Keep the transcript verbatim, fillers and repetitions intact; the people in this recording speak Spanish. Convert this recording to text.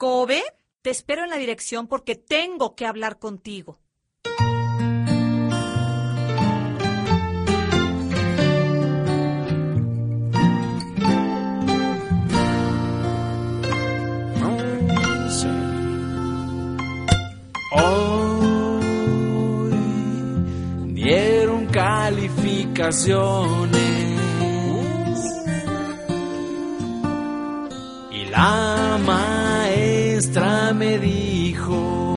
Kobe, te espero en la dirección porque tengo que hablar contigo. Hoy dieron calificaciones y la maestra me dijo: